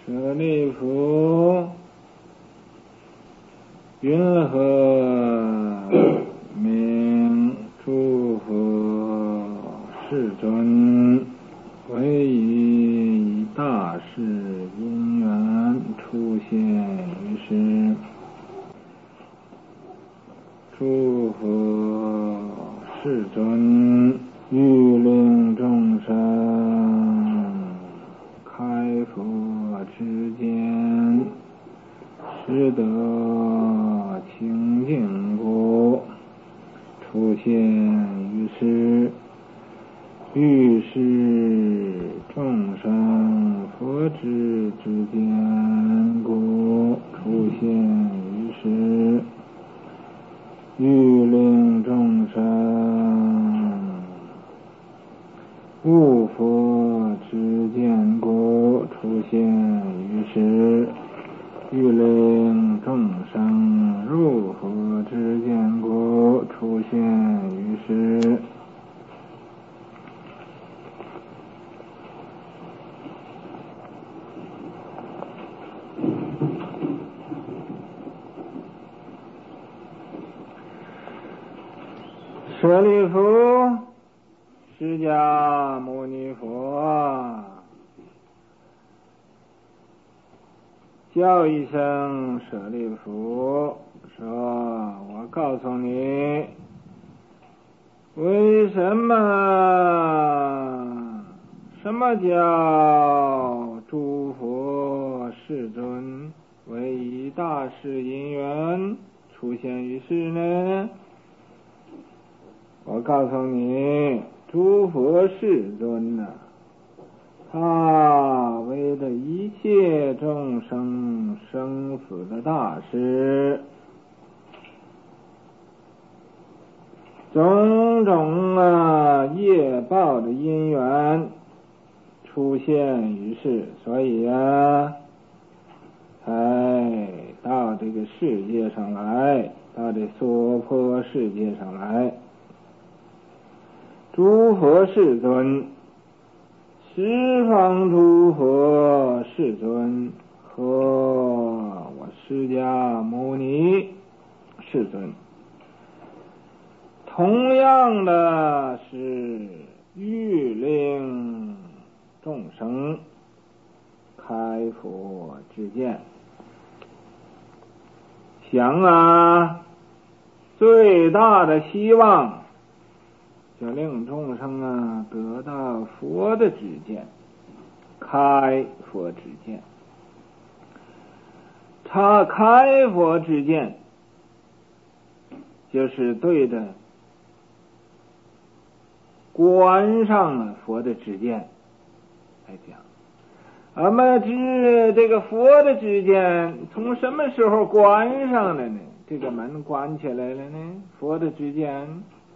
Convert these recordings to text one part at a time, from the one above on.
舍利弗，云何名诸佛世尊？唯以大事因缘出现于世。诸佛世尊欲令众生开佛之见，使得清净果出现于世，欲使众生佛之见果出现于世，欲令众生无佛之见果出现于世，欲令众生入佛之见果出现于世。舍利弗，释迦牟尼佛叫一声舍利弗，说我告诉你，为什么叫诸佛世尊为以大事因缘出现于世呢？我告诉你，诸佛世尊呢，他为了一切众生生死的大事，种种业报的因缘出现于世，所以才到这个世界上来，到这娑婆世界上来。诸佛世尊，十方诸佛世尊和我释迦牟尼世尊，同样的是欲令众生开佛之见，想最大的希望就令众生得到佛的知见，开佛知见。他开佛知见，就是对着关上佛的知见来讲。这个佛的知见从什么时候关上了呢？这个门关起来了呢？佛的知见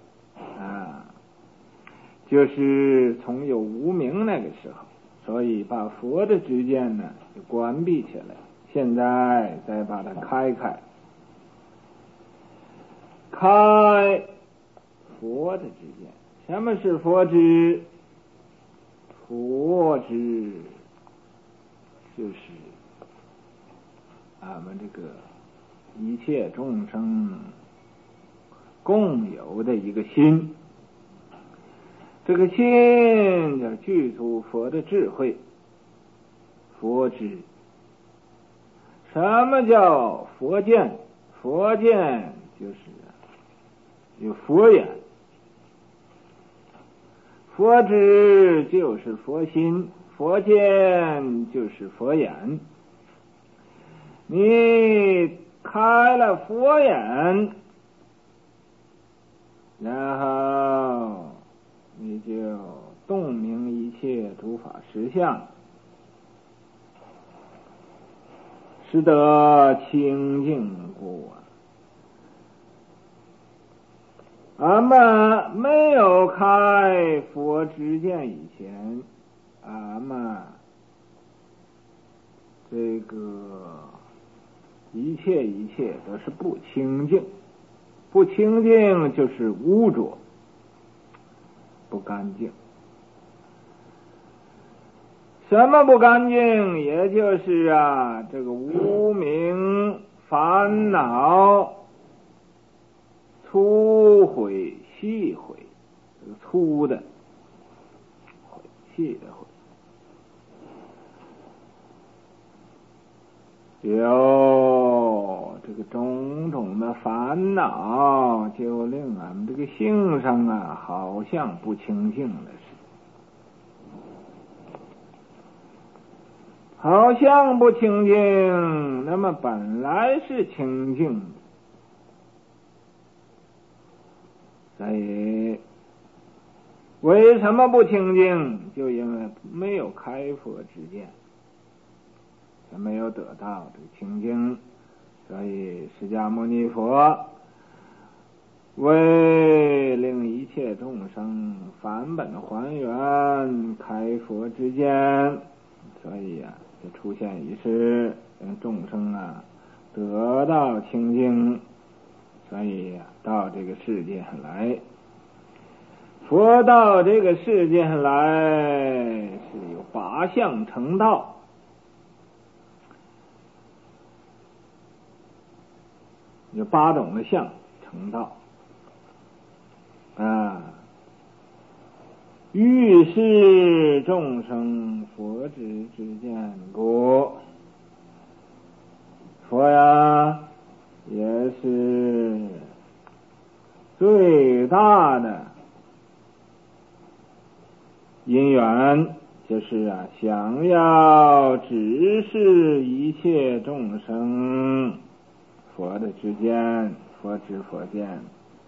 就是从有无明那个时候，所以把佛的知见呢就关闭起来，现在再把它开佛的知见。什么是佛知？佛知就是俺们这个一切众生共有的一个心，这个心就具足佛的智慧，佛知。什么叫佛见？佛见就是有佛眼，佛知就是佛心，佛见就是佛眼。你开了佛眼，然后你就洞明一切诸法实相，使得清净果。俺们没有开佛知见以前，俺们这个一切都是不清净，不清净就是污浊，不干净。 什么不干净？也就是这个无明烦恼粗毁细毁，这个粗的毁，细的毁，有这个种种的烦恼，就令俺们这个性上好像不清净了似的，好像不清净，那么本来是清净的。所以为什么不清净？就因为没有开佛之见，没有得到这个清净。所以释迦牟尼佛为令一切众生返本还原，开佛之见，所以就出现一事，让众生得到清净。所以到这个世界上来，佛到这个世界上来是有8相成道，有8种的相成道欲是众生佛之见故，佛也是最大的因缘，就是想要指示一切众生佛的知见，佛知佛见。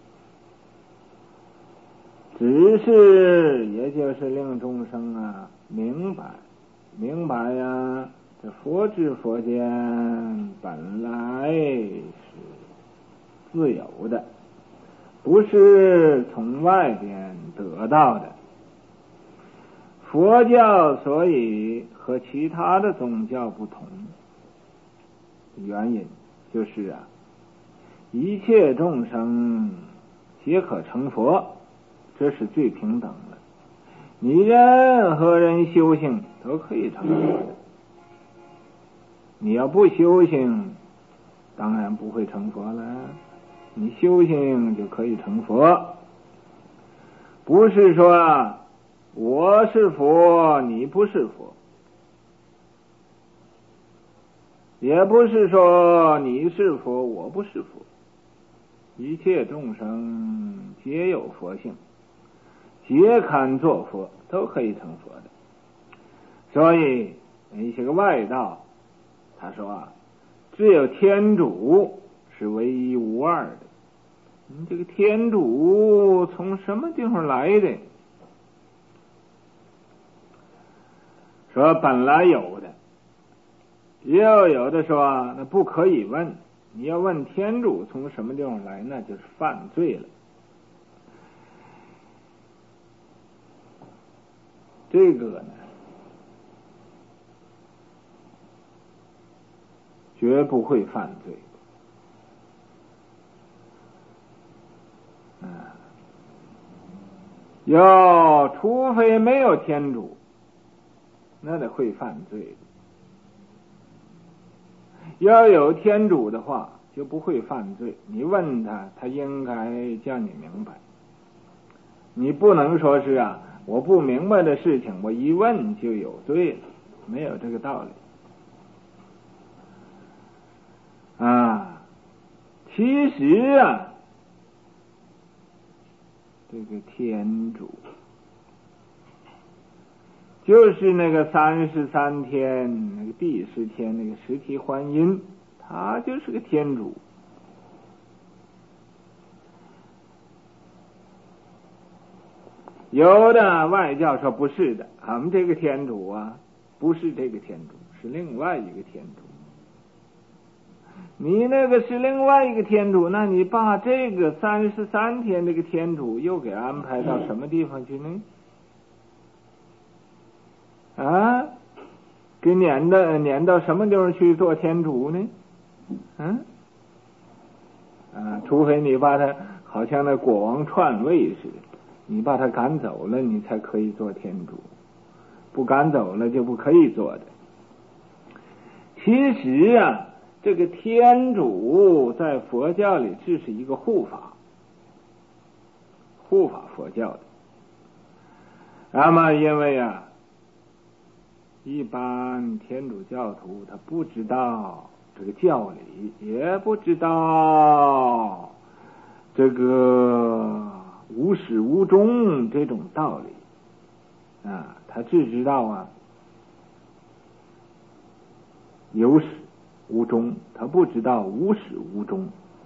指示也就是令众生明白这佛知佛见本来是自由的，不是从外边得到的。佛教所以和其他的宗教不同，原因就是一切众生皆可成佛，这是最平等的。你任何人修行都可以成佛的，你要不修行当然不会成佛了，你修行就可以成佛。不是说我是佛你不是佛，也不是说你是佛我不是佛，一切众生皆有佛性，皆堪作佛，都可以成佛的。所以一些个外道他说只有天主是唯一无二的。这个天主从什么地方来的？说本来有的，也有的说那不可以问，你要问天主从什么地方来，那就是犯罪了。这个呢绝不会犯罪。除非没有天主，那得会犯罪。要有天主的话就不会犯罪，你问他，他应该叫你明白。你不能说是我不明白的事情我一问就有罪了，没有这个道理。其实这个天主就是那个33天那个第10天那个实体观音，他就是个天主。有的外教说不是的，俺们这个天主不是这个天主，是另外一个天主。你那个是另外一个天主，那你把这个33天这个天主又给安排到什么地方去呢？给撵到什么地方去做天主呢？除非你把他好像那国王篡位似的，你把他赶走了，你才可以做天主。 不赶走了就不可以做的。其实啊，这个天主在佛教里这是一个护法佛教的。那么因为啊，一般天主教徒他不知道这个教理，也不知道这个无始无终这种道理啊，他只知道啊有始无终，他不知道无始无终。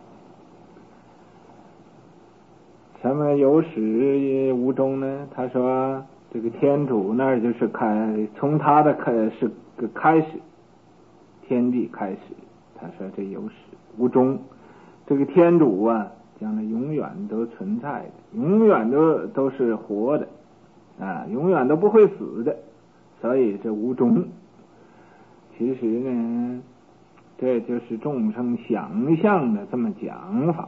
什么有始无终呢？他说这个天主那儿就是从他的开始，天地开始，他说这有始无终，这个天主啊将来永远都存在的，永远都是活的啊，永远都不会死的，所以这无终。其实呢，这就是众生想象的这么讲法。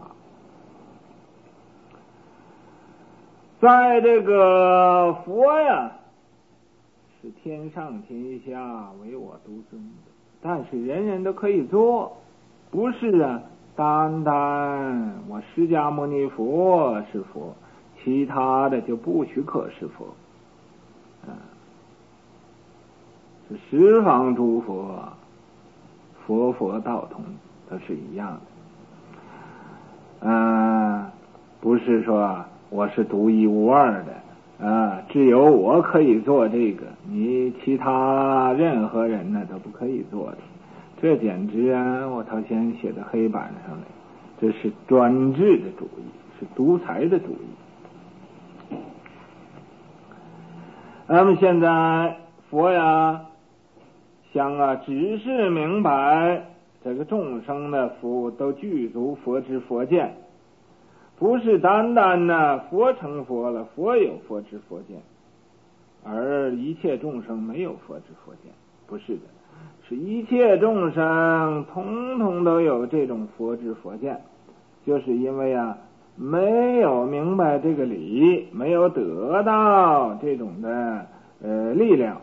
在这个佛呀，是天上天下唯我独尊的，但是人人都可以做，不是啊，单单我释迦牟尼佛是佛，其他的就不许可是佛啊。是十方诸佛，佛道同，都是一样的。不是说我是独一无二的啊，只有我可以做这个，你其他任何人呢都不可以做的。这简直啊，我头先写在黑板上来，这是专制的主义，是独裁的主义。那么现在佛呀想只是明白这个众生的福都具足佛知佛见，不是单单呢佛成佛了，佛有佛知佛见，而一切众生没有佛知佛见，不是的，是一切众生统统都有这种佛知佛见，就是因为啊没有明白这个理，没有得到这种的力量，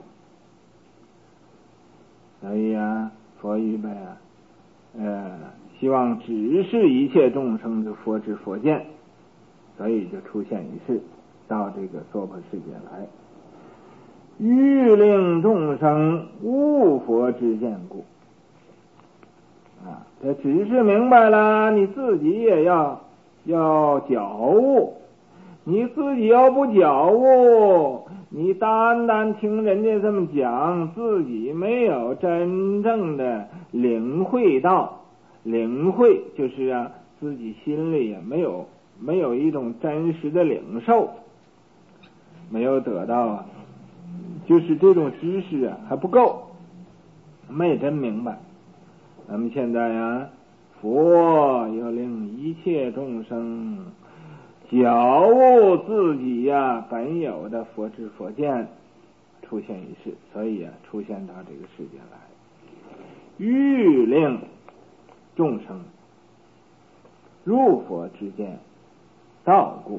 所以啊佛预备希望只是一切众生的佛知佛见，所以就出现一事到这个娑婆世界来，欲令众生无佛之见故啊，这只是明白了，你自己也要觉悟，你自己要不觉悟，你单单听人家这么讲，自己没有真正的领会到，领会就是啊自己心里也没有一种真实的领受，没有得到啊，就是这种知识啊还不够，没真明白。那么现在啊，佛要令一切众生觉悟自己呀本有的佛知佛见，出现一事，所以啊出现到这个世界来，欲令众生入佛之见道故。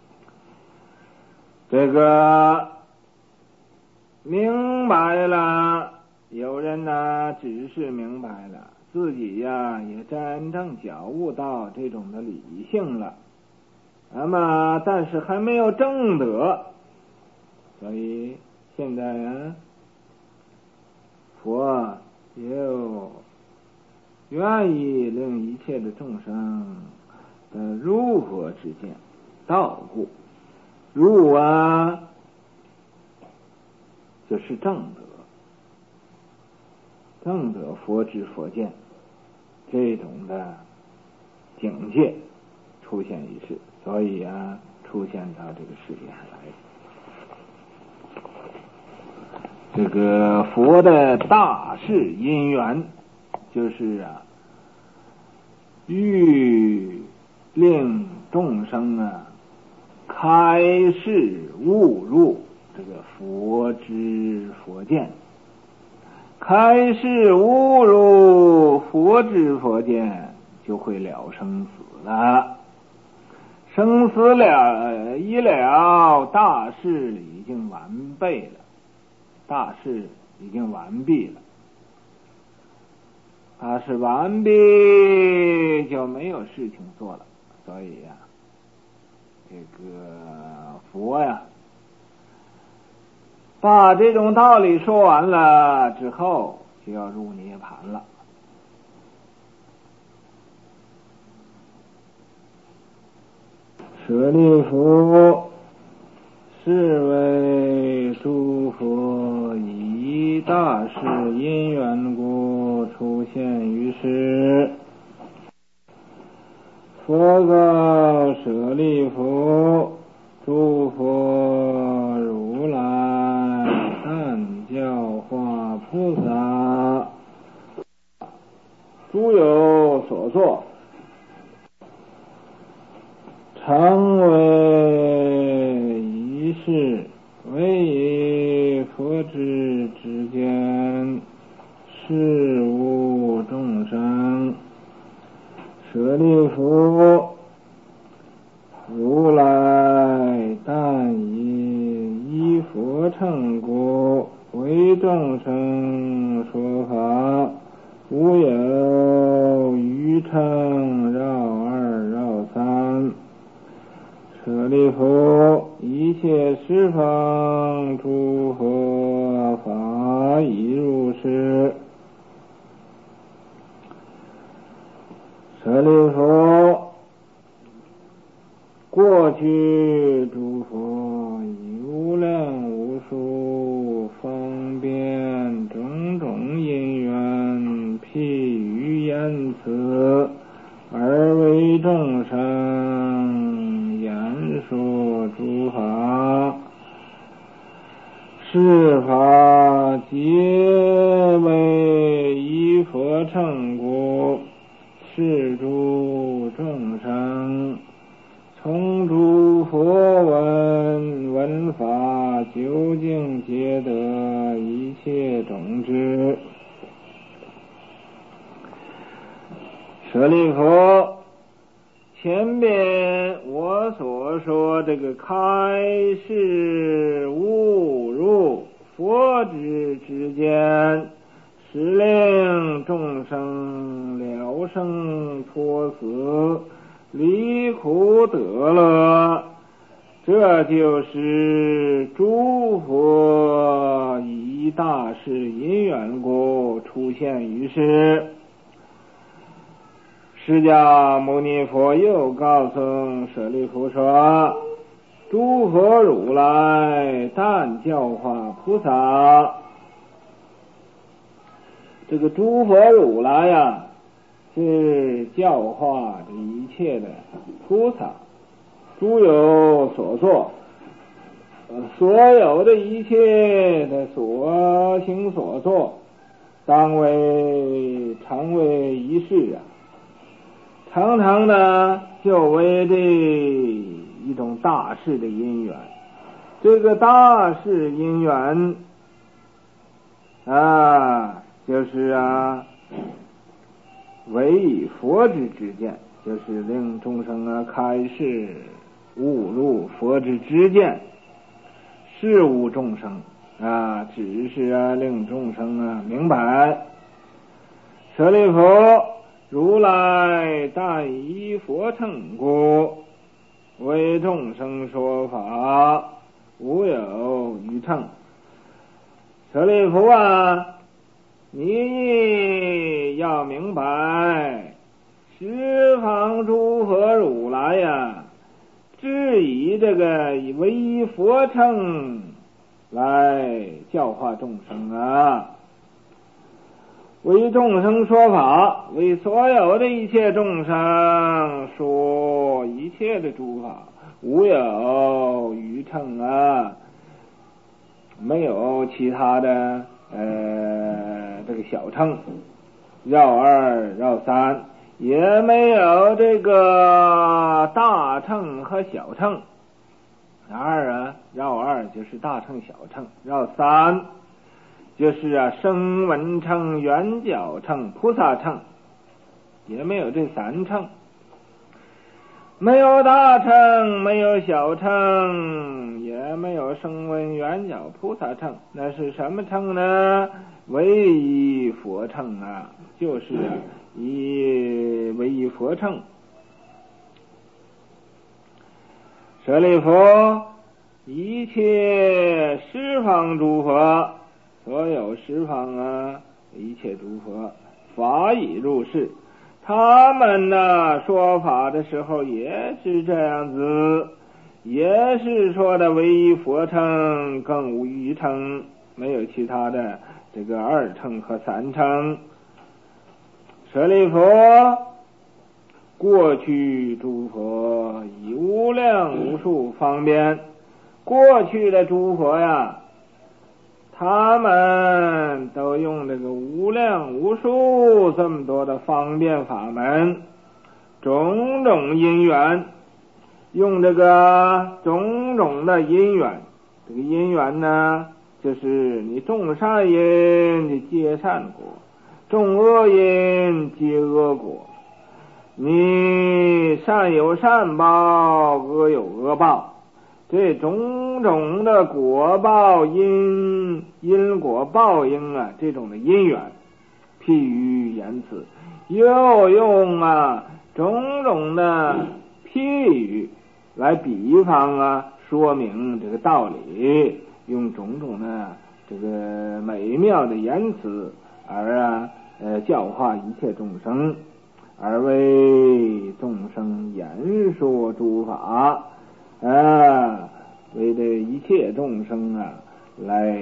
这个明白了，有人呢只是明白了，自己呀也真正觉悟到这种的理性了，那么但是还没有证得，所以现在啊佛又愿意令一切的众生入佛之见道故。入啊就是正得佛知佛见这种的境界出现一事，所以啊出现到这个世界上来。这个佛的大事因缘就是啊欲令众生啊开示悟入这个佛知佛见，开示悟入佛知佛见，就会了生死了。生死了一了，大事已经完备了。 大事已经完毕了。大事完毕就没有事情做了，所以呀，这个佛呀，把这种道理说完了之后，就要入涅盘了。舍利弗，是为诸佛以大事因缘故出现于世。佛告舍利弗，诸佛如来但教化菩萨，诸有所作，常为一事，为以佛之间，事无众生。舍利弗，如来但以佛乘故为众生说法，无有余乘绕二绕三。舍利弗，一切十方诸佛法已如是。舍利弗，过去诸佛以无量无数方便种种因缘，譬喻言辞，而为众生言说诸法。是法皆为以佛乘故，是诸众生从诸佛闻法，究竟皆得一切种智。舍利弗，前边我所说这个开示悟入佛之间，是令众生了生脱死，离苦得乐。这就是诸佛以大事因缘故出现于世。释迦牟尼佛又告诉舍利弗说，诸佛如来但教化菩萨。这个诸佛如来呀，是教化这一切的菩萨，诸有所作，所有的一切的所行所作，常为一事啊，常常呢就为这一种大事的因缘。这个大事因缘啊，就是为以佛之见，就是令众生开示悟入佛之见，事无众生只是令众生明白。舍利弗，如来但以佛乘故为众生说法，无有余乘。舍利弗你要明白，十方诸佛如来只以这个为佛乘来教化众生为众生说法，为所有的一切众生说一切的诸法，无有余乘没有其他的这个小乘，绕二绕三，也没有这个大乘和小乘。绕二就是大乘小乘，绕三就是声闻乘、缘觉乘、菩萨乘，也没有这三乘。没有大乘，没有小乘，也也没有声闻缘觉菩萨乘，那是什么乘呢？唯一佛乘啊，就是唯一佛乘。舍利弗，一切十方诸佛，所有十方啊，一切诸佛，法已入世，他们呢说法的时候也是这样子，也是说的唯一佛乘，更无余乘，没有其他的这个二乘和三乘。舍利弗，过去诸佛以无量无数方便，过去的诸佛呀，他们都用这个无量无数这么多的方便法门，种种因缘，用这个种种的因缘，这个因缘呢，就是你种善因就结善果，种恶因结恶果，你善有善报，恶有恶报，这种种的果报因果报应啊，这种的因缘，譬喻言辞，又用种种的譬喻来比方说明这个道理，用种种的这个美妙的言辞而教化一切众生，而为众生言说诸法为这一切众生来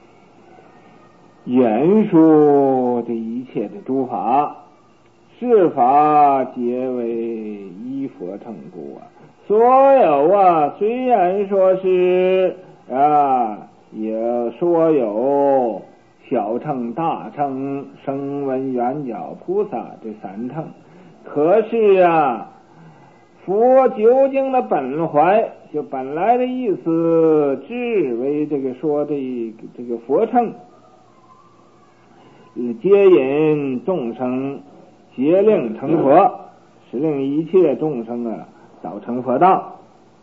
言说这一切的诸法，是法皆为依佛乘故所有虽然说是也说有小乘大乘声闻缘觉菩萨这三乘，可是佛究竟的本怀，就本来的意思，只为这个说这个佛乘接引众生，竭令成佛，使令一切众生早成佛道，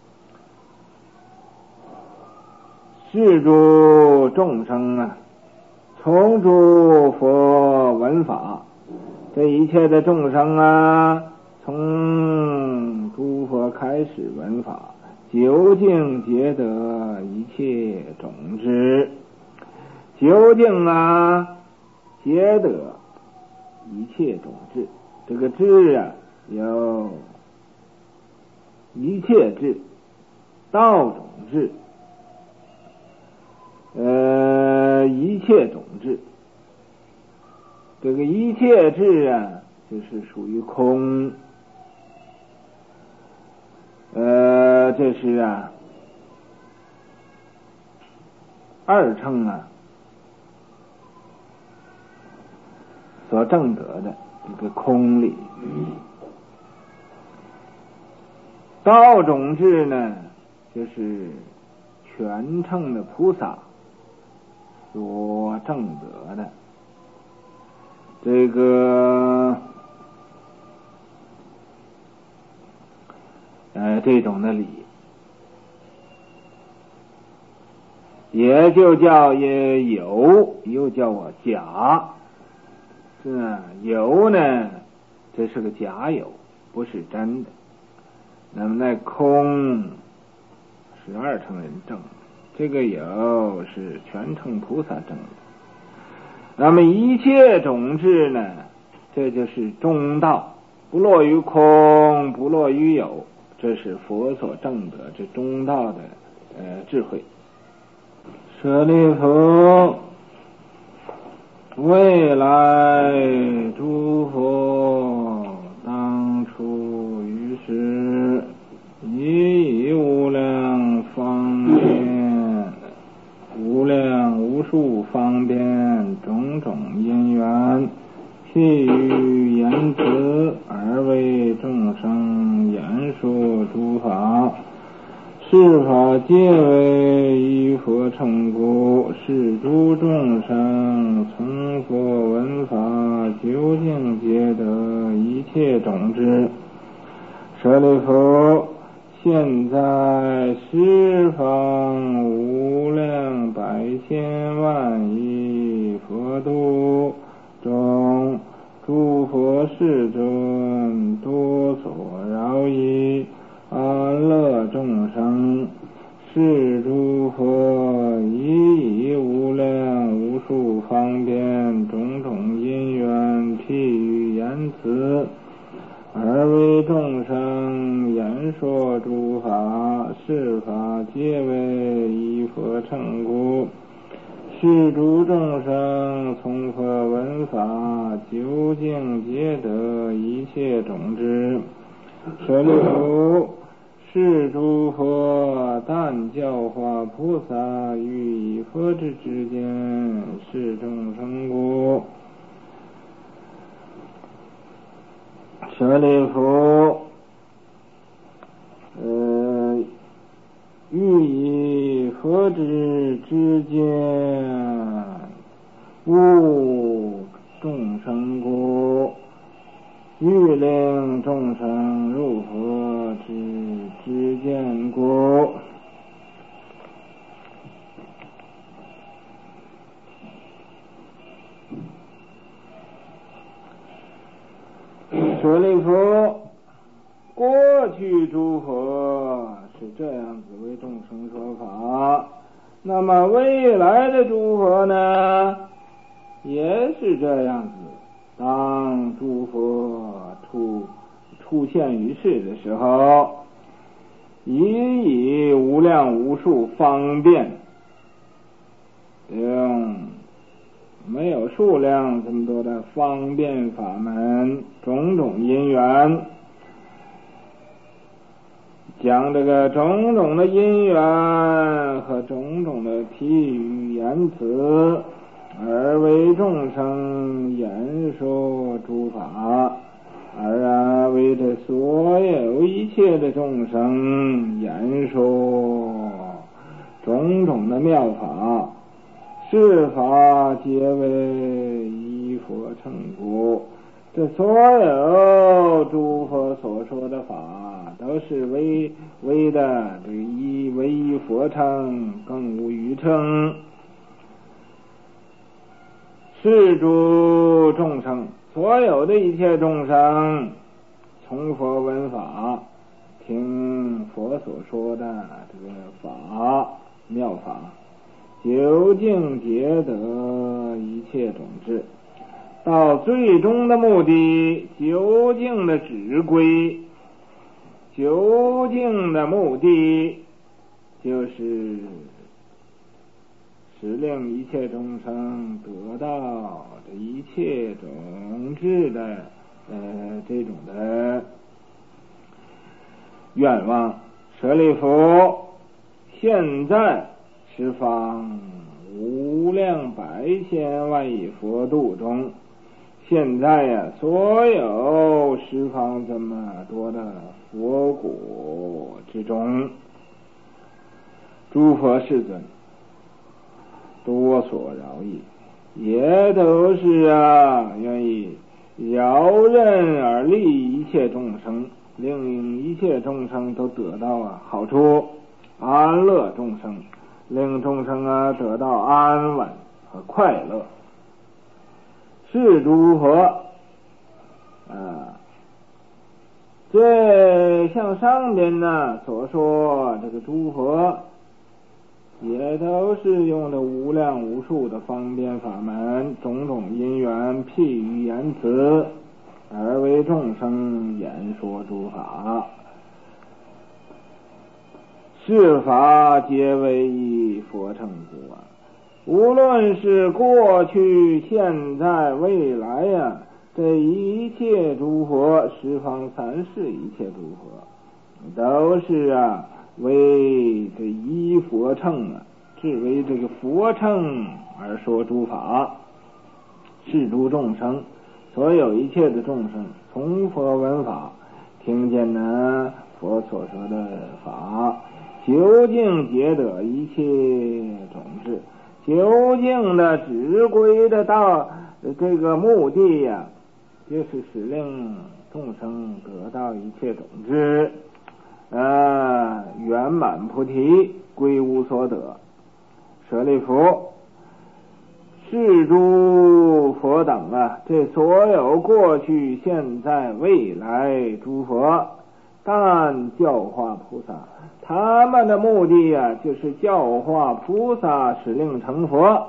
是诸众生从诸佛闻法，这一切的众生从诸佛开始闻法，究竟皆得一切种智，究竟皆得一切种智。这个智有一切智、道种智、一切种智。这个一切智就是属于空，这是二乘所证得的这个空理。道种智呢，就是全乘的菩萨所证得的这个这种的理，也就叫有，又叫假。有呢，这是个假有，不是真的。那么那空是二乘人证的，这个有是全乘菩萨证的。那么一切种智呢，这就是中道，不落于空，不落于有，这是佛所证得这中道的智慧。舍利弗，未来诸佛当初于世，以无量方便、无量无数方便种种因缘，譬喻言辞，而为众生言说诸法，是法皆为依佛乘故，是诸众生从佛闻法，究竟皆得一切种智。舍利弗， 现在十方无量百千万亿佛度中，诸佛世尊多所饶益安乐众生，是诸佛以无量无数方便种种因缘譬喻言辞，而为众生言说诸法，是法皆为依佛乘故。是诸众生从佛闻法，究竟皆得一切种智。舍利弗，是诸佛但教化菩萨于以佛之之间，是众生故。舍利弗，欲以佛之之间，悟众生故，欲令众生入佛之见故。舍利弗，过去诸佛是这样子为众生说法，那么未来的诸佛呢，也是这样子。当诸佛出现于世的时候，以无量无数方便，用没有数量这么多的方便法门，种种因缘，将这个种种的因缘和种种的譬喻言辞，而为众生言说诸法，而为这所有一切的众生言说种种的妙法，是法皆为依佛乘故。这所有诸佛所说的法，都是为的这唯依佛乘，更无余乘。是诸众生，所有的一切众生，从佛闻法，听佛所说的这个法妙法，究竟皆得一切种智，到最终的目的，究竟的止归，究竟的目的就是使令一切众生得到这一切种智的这种的愿望。舍利弗，现在十方无量百千万亿佛度中，现在呀，所有十方这么多的佛果之中，诸佛世尊多所饶益，也都是愿意饶任而利一切众生，令一切众生都得到好处，安乐众生，令众生得到安稳和快乐。是诸佛这像上边所说，这个诸佛也都是用了无量无数的方便法门，种种因缘譬喻言辞，而为众生言说诸法，是法皆为依佛乘故无论是过去现在未来这一切诸佛，十方三世一切诸佛，都是为这依佛乘是为这个佛乘而说诸法。是诸众生，所有一切的众生，从佛闻法，听见佛所说的法，究竟皆得一切种智，究竟的直归的到这个目的就是使令众生得到一切种智。 圆满菩提，归无所得。舍利弗，是诸佛等这所有过去现在未来诸佛，但教化菩萨，他们的目的就是教化菩萨，使令成佛。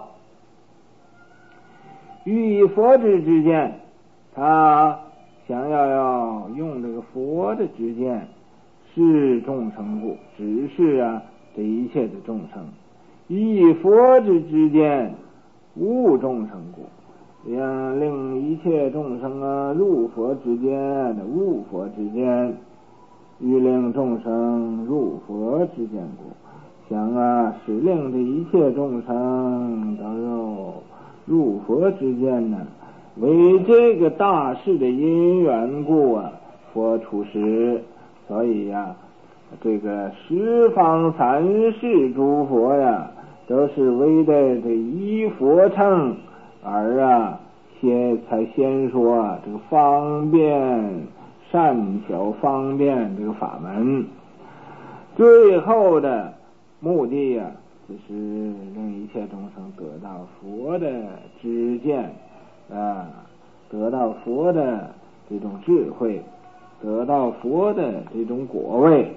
欲以佛之见，他想要用这个佛的知见是众生故，指示这一切的众生。以佛之见悟众生故，令一切众生入佛之间，悟佛之间，欲令众生入佛之间故，想使令这一切众生都入佛之间为这个大事的因缘故佛出世。所以这个十方三世诸佛都是为的这一佛乘而才先说这个方便善巧方便这个法门，最后的目的就是令一切众生得到佛的知见得到佛的这种智慧，得到佛的这种果位。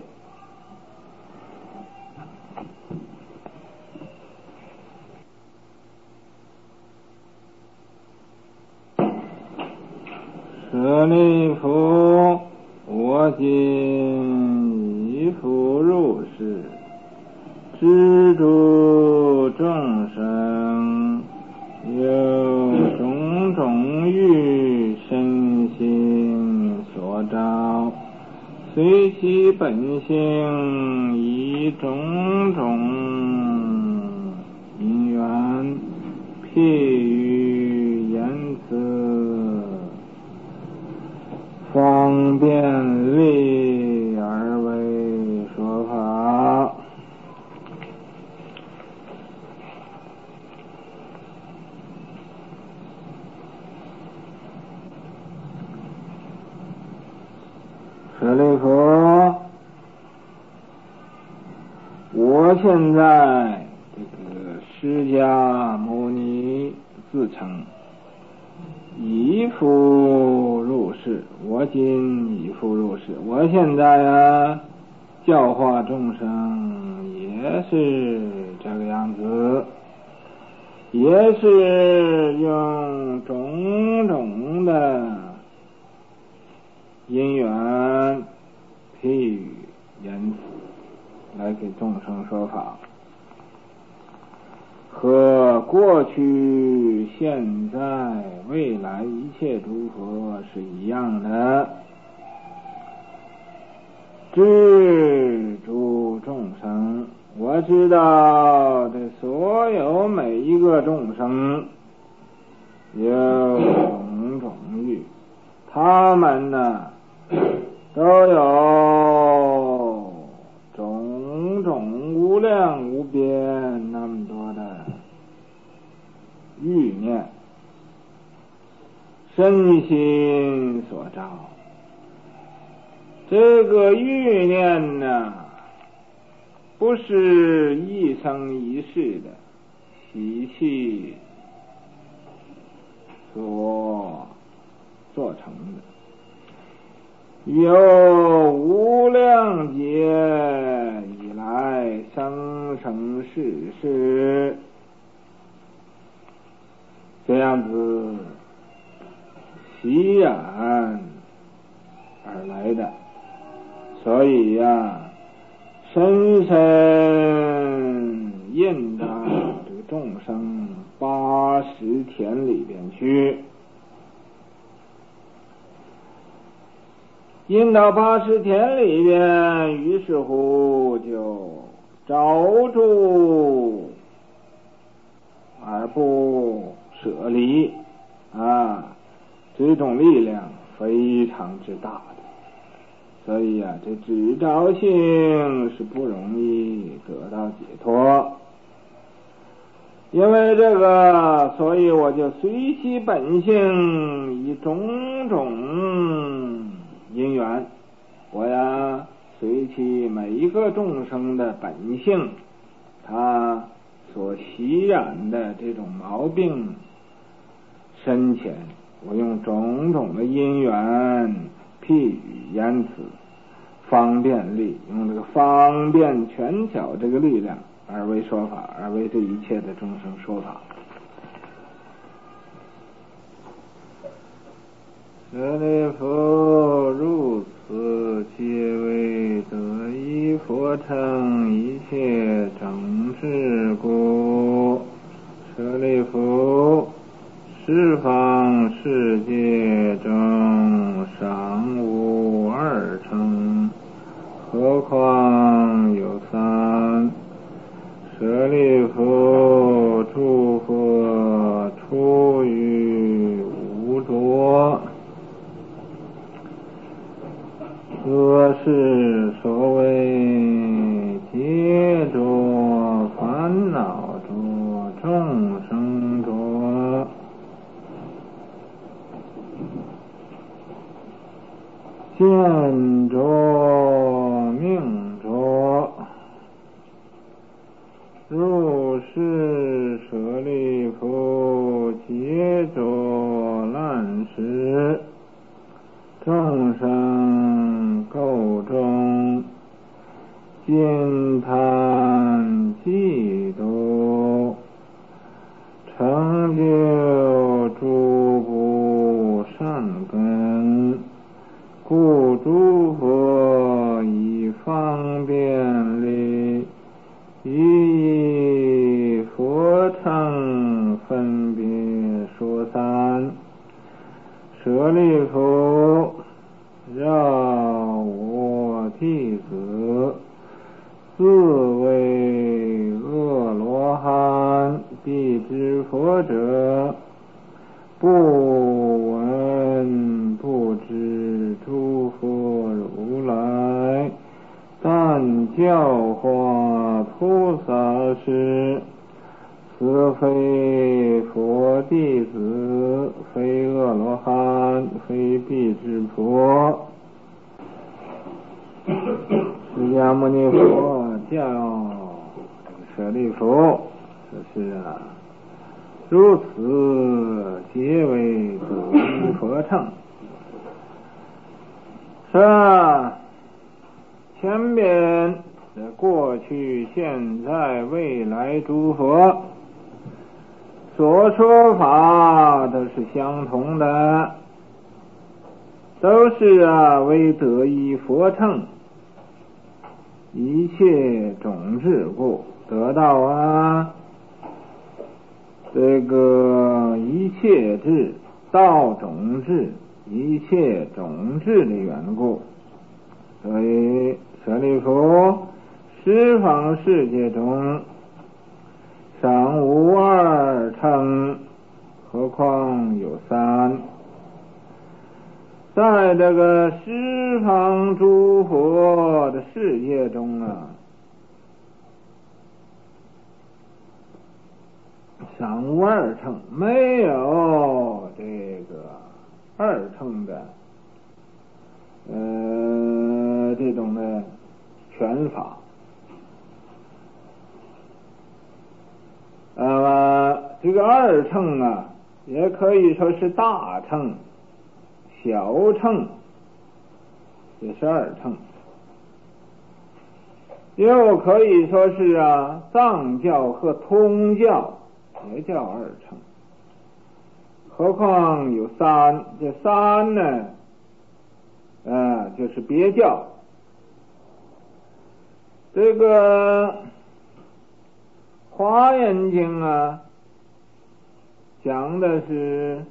舍利弗，我今已复入世，知诸众生有种种欲身心所招，随其本性，以种种因缘，譬喻言辞，方便利而为说法。舍利弗，我现在这个释迦牟尼自称已复入世，我今已复入世，我现在教化众生也是这个样子，也是用种种的因缘譬喻言辞来给众生说法，和过去现在未来一切诸佛是一样的，知诸众生，我知道这所有每一个众生有种种欲，他们都有种种无量无边那么多的欲念，身心所招。这个欲念不是一生一世的习气所做成的，有无量劫以来生生世世这样子习染而来的，所以深深印到这个众生80田里边去，印到80田里边，于是乎就找住而不舍离这种力量非常之大的，所以这执着性是不容易得到解脱。因为这个，所以我就随其本性，以种种因缘，我随其每一个众生的本性，他所习染的这种毛病深浅，我用种种的因缘譬喻言辞方便力，用这个方便权巧这个力量而为说法，而为这一切的众生说法。舍利弗，如此皆为得一佛乘一切正智故。舍利弗，十方世界中尚无二乘，何况有三？舍利弗，诸佛出于无着，这是所谓劫着、烦恼着、众生着。见着、命着，如是舍利弗，劫着难时，众生垢中，惊叹嫉妒，成就诸不善根，故诸佛以方便力，以佛乘分别说三。舍利弗，饶我弟子，自为阿罗汉，必知佛者，不闻不知诸佛如来，但教化菩萨时，此非佛弟子，非阿罗汉，非必知佛。释迦牟尼佛教舍利弗，说是如此皆为得一佛乘。是前边的过去、现在、未来诸佛所说法都是相同的，都是为得一佛乘，一切种智故，得到这个一切智，道种智，一切种智的缘故。所以舍利弗，十方世界中尚无二乘，何况有三？在这个十方诸佛的世界中尚无二乘，没有这个二乘的这种的权法。这个二乘也可以说是大乘、小乘，也是二乘，又可以说是藏教和通教，也叫二乘。何况有三，这三呢就是别教。这个华严经讲的是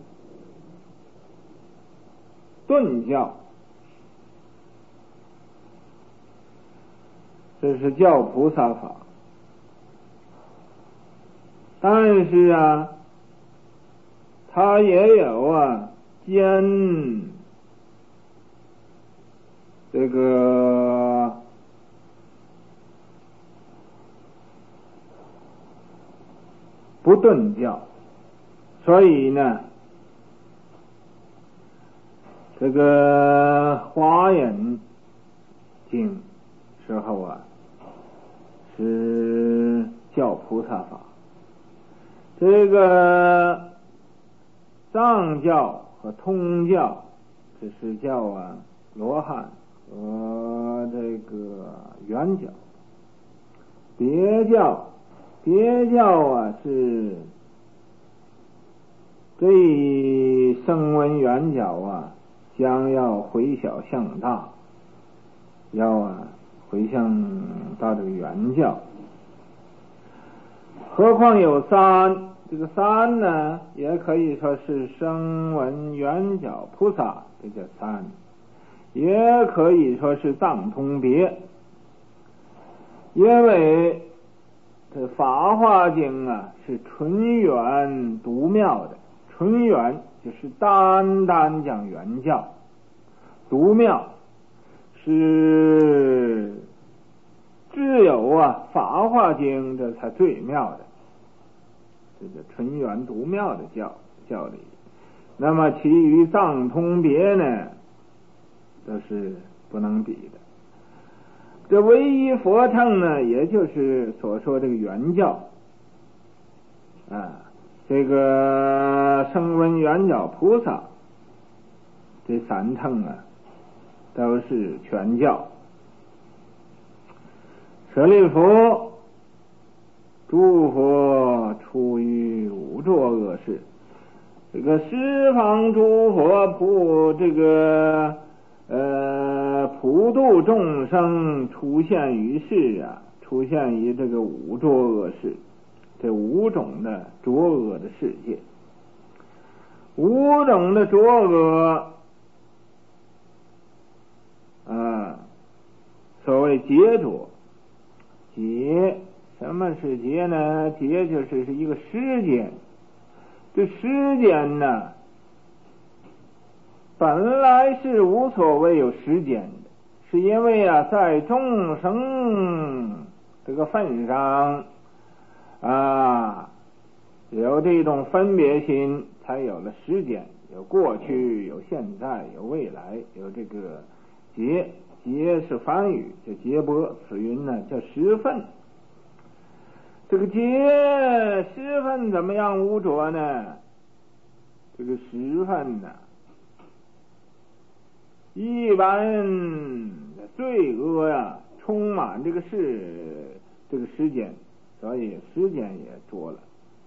顿教，这是教菩萨法。但是它也有兼这个不顿教，所以呢，这个华严经时候啊，是教菩萨法。这个藏教和通教，这是叫罗汉和这个原教。别教是这声闻缘觉将要回小向大，要回向到这个原教。何况有三，这个三呢，也可以说是声闻缘觉菩萨，这叫三，也可以说是藏通别。因为这《法华经》是纯圆独妙的，纯圆就是单单讲原教，独妙是只有《法华经》这才最妙的，这个纯圆独妙的教理。那么其余藏通别呢，都是不能比的。这唯一佛乘呢，也就是所说这个原教这个声闻缘觉菩萨，这三乘都是全教。舍利弗，诸佛出于无作恶事，这个十方诸佛普度众生，出现于世出现于这个无作恶世，这五种的作恶的世界。五种的作恶所谓劫浊。劫，什么是劫呢？劫就是一个时间。这时间呢，本来是无所谓有时间的，是因为在众生这个份上有这种分别心，才有了时间，有过去，有现在，有未来，有这个劫。劫是梵语，叫劫波，此云呢叫时分。这个劫时分怎么样污浊呢？这个时分一般罪恶充满这个时间，所以时间也浊了。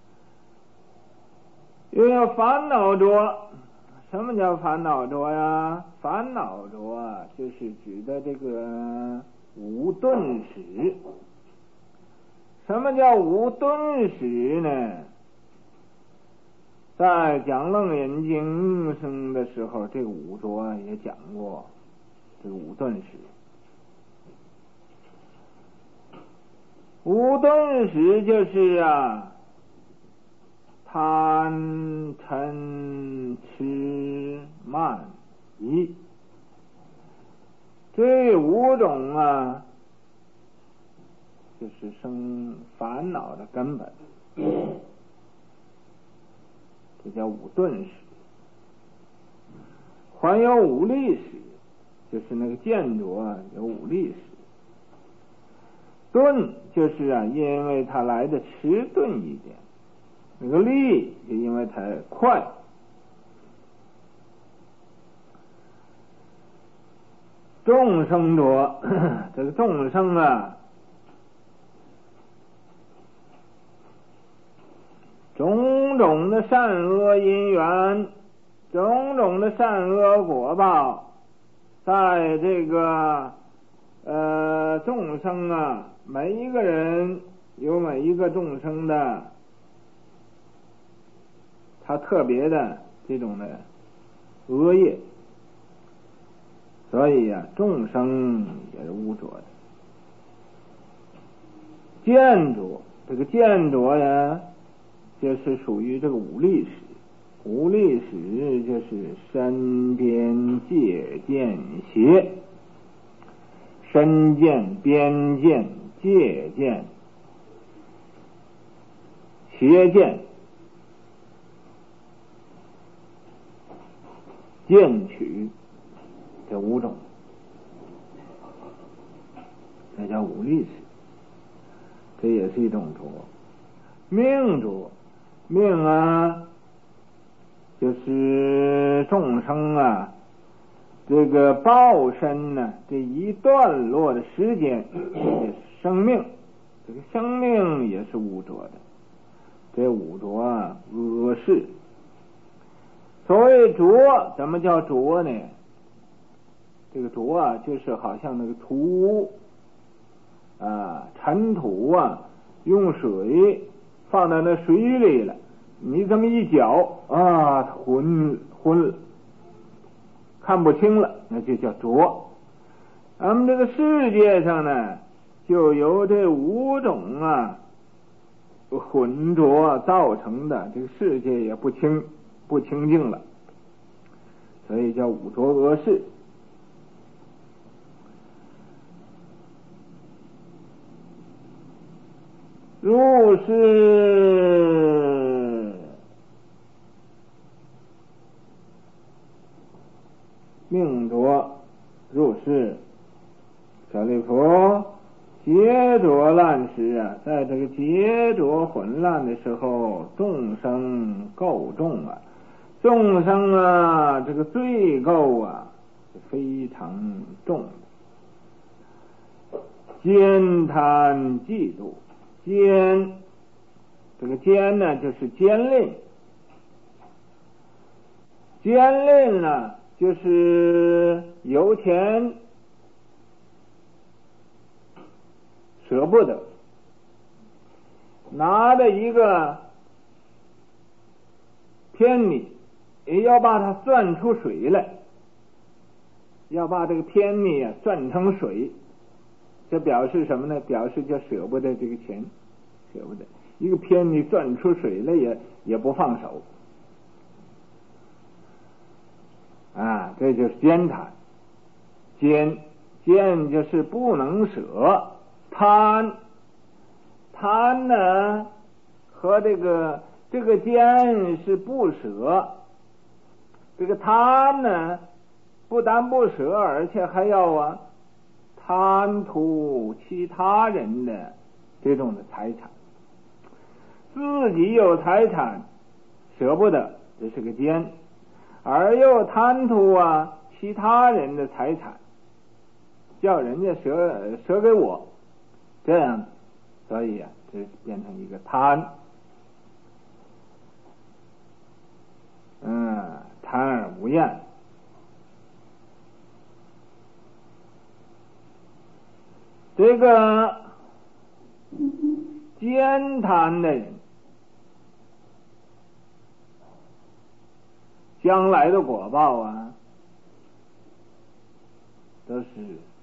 又要烦恼浊。什么叫烦恼浊呀？烦恼浊就是指的这个五顿时。什么叫五顿时呢？在讲楞严经生的时候，这个五浊也讲过这个五顿时。五顿时就是贪嗔痴慢疑，这五种就是生烦恼的根本，这叫五顿时。还有五力时，就是那个见着有五力时。顿就是因为它来的迟钝一点，那个力就因为它快。众生着，这个众生种种的善恶因缘，种种的善恶果报，在这个众生每一个人有每一个众生的他特别的这种的恶业，所以众生也是污浊的。见着，这个见着就是属于这个五力时。五力时就是身边界见邪，身见边见界见邪见见取，这五种。 那叫无力时，这也是一种浊。命浊，命啊，就是众生啊，这个报身呢，这一段落的时间，生命，这个生命也是污浊的。这污浊啊，恶事。所谓浊，怎么叫浊呢？这个浊啊，就是好像那个土啊，尘土啊，用水放到那水里了，你这么一搅啊，昏了，看不清了，那就叫浊。咱们这个世界上呢，就由这5种啊混浊造成的，这个世界也不清净了，所以叫五浊恶世。入世命浊，入世舍利弗，劫浊乱时啊，在这个劫浊混乱的时候，众生垢重啊，众生啊，这个罪垢啊是非常重的。奸贪嫉妒，奸，这个奸呢就是奸吝，奸吝呢就是有钱舍不得，拿着一个偏米，也要把它算出水来，要把这个偏米啊算成水，这表示什么呢？表示就舍不得这个钱，舍不得一个偏米算出水来也不放手啊，这就是奸贪。奸就是不能舍。贪呢和这个奸是不舍，这个贪呢不但不舍，而且还要贪图其他人的这种的财产，自己有财产舍不得，这是个奸，而又贪图其他人的财产，叫人家舍给我，这样，所以这变成一个贪，贪而无厌。这个奸贪的人，将来的果报都是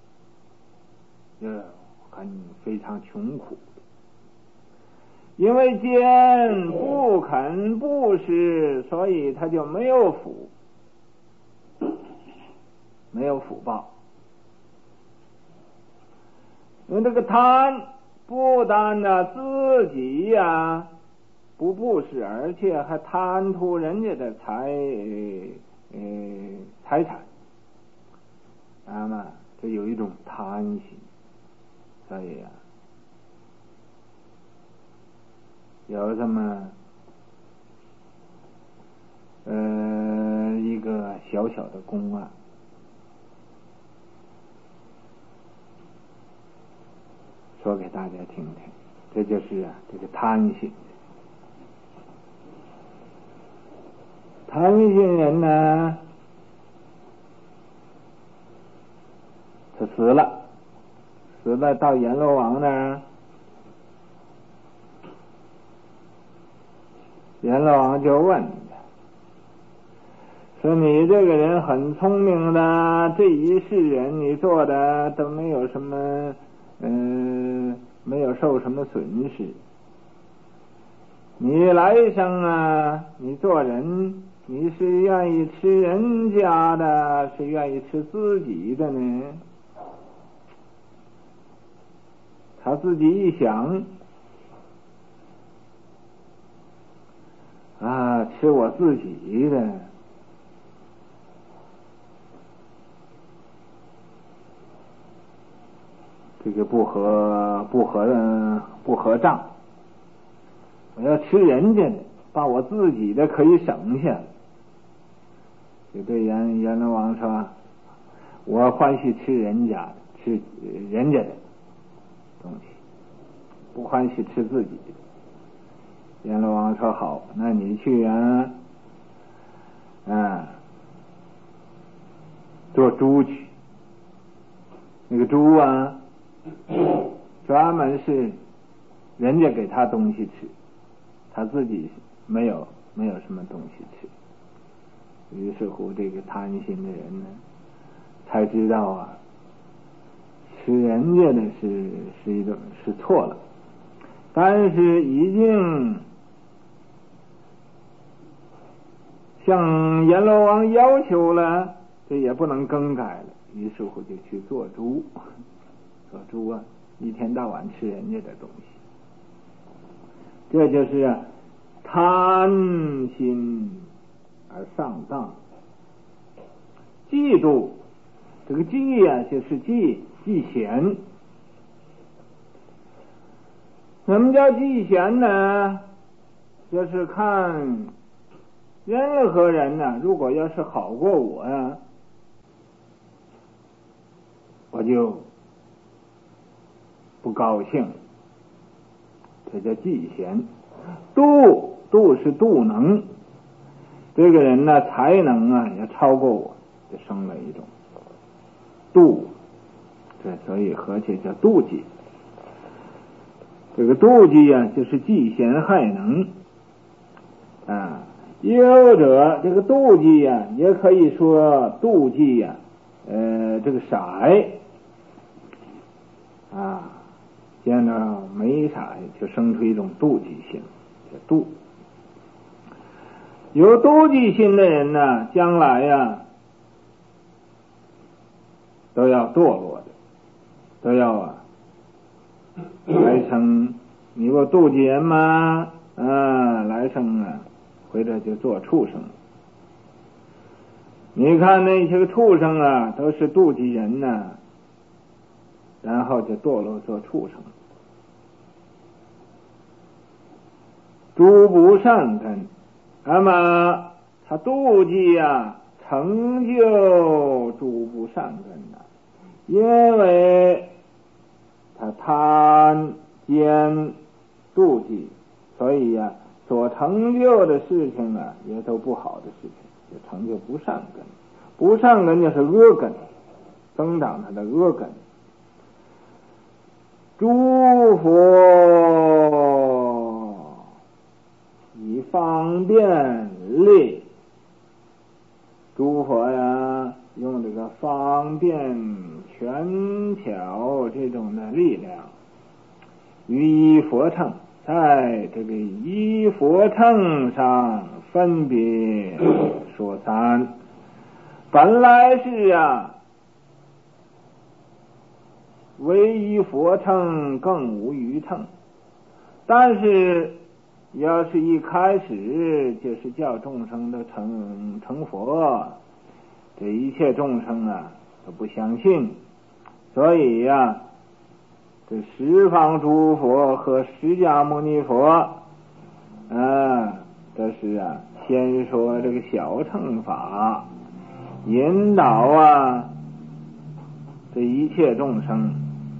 非常穷苦的，因为奸不肯布施，所以他就没有福报。因为这个贪不但自己不布施，而且还贪图人家的财产，这有一种贪心，所以有这么一个小小的公案，说给大家听听，这就是这个贪心。贪心人呢，他死了到阎罗王那儿，阎罗王就问他，说你这个人很聪明的，这一世人你做的都没有什么没有受什么损失，你来生你做人，你是愿意吃人家的，是愿意吃自己的呢？他自己一想吃我自己的，这个不合账，我要吃人家的，把我自己的可以省下。就对阎罗王说，我欢喜吃人家的，吃人家的东西，不欢喜吃自己的。阎罗王说好，那你去做猪去。那个猪啊，专门是人家给他东西吃，他自己没有什么东西吃。于是乎，这个贪心的人呢，才知道啊，吃人家的是错了，但是已经向阎罗王要求了，这也不能更改了。于是乎就去做猪，做猪啊，一天到晚吃人家的东西，这就是贪心而上当。嫉妒，这个嫉啊，就是嫉嫌。什么叫嫉嫌呢？就是看任何人呢，如果要是好过我呀，我就不高兴，这叫嫉嫌。妒是妒能，这个人呢才能啊要超过我，就生了一种妒，这所以合起叫妒忌。这个妒忌啊，就是嫉嫌害能啊。又者这个妒忌啊，也可以说妒忌啊，这个色啊，见到没色就生出一种妒忌心，叫妒。有妒忌心的人呢，将来呀都要堕落的，都要来生。你不妒忌人吗？来生回头就做畜生。你看那些个畜生啊，都是妒忌人呢，然后就堕落做畜生。诸不善根，那么他妒忌啊，成就诸不善根了，因为他贪奸妒忌，所以呀，所成就的事情啊，也都不好的事情，就成就不善根。不善根就是恶根，增长他的恶根。诸佛以方便力，诸佛呀，用这个方便权巧这种的力量，于一佛乘，在这个一佛乘上分别说三。本来是唯一佛乘更无余乘，但是要是一开始就是叫众生的成佛，这一切众生都不相信，所以这十方诸佛和释迦牟尼佛这是先说这个小乘法，引导这一切众生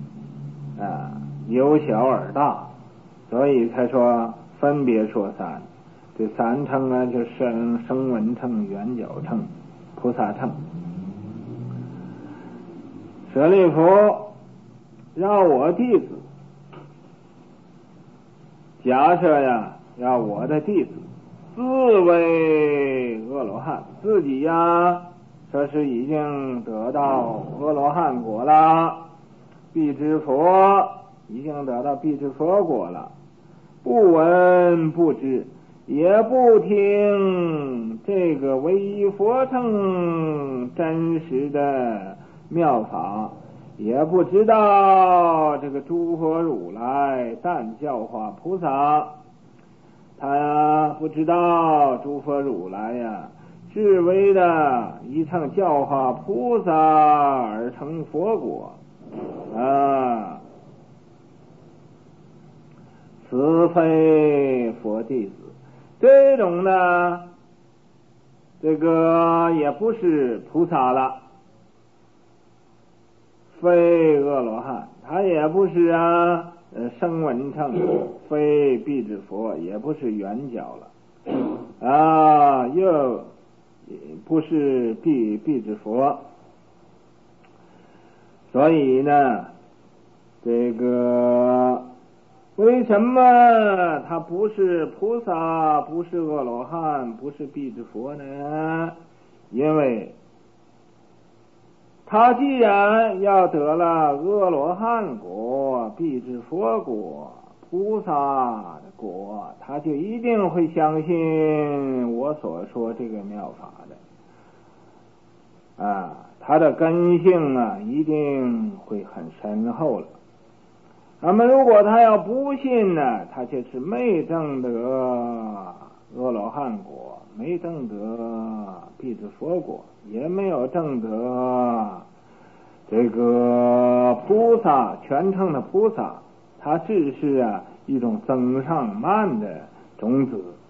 由小而大，所以才说分别说三。这三乘就声闻乘、缘觉乘、菩萨乘。舍利弗，让我弟子，假设要我的弟子自为阿罗汉，自己这是已经得到阿罗汉果了，必知佛已经得到必知佛果了，不闻不知，也不听这个唯一佛乘真实的妙法，也不知道这个诸佛如来但教化菩萨，他不知道诸佛如来至为的一乘教化菩萨而成佛果此非佛弟子。这种呢，这个也不是菩萨了，非阿罗汉，他也不是声闻乘，非辟支佛，也不是圆觉了，又不是辟支佛。所以呢，这个为什么他不是菩萨，不是阿罗汉，不是辟支佛呢？因为他既然要得了阿罗汉果、辟支佛果、菩萨的果，他就一定会相信我所说这个妙法的他的根性一定会很深厚了。那么如果他要不信呢，他就是没证得阿罗汉果，没证得辟支佛果，也没有证得这个菩萨全称的菩萨，他只是一种增上慢的种子。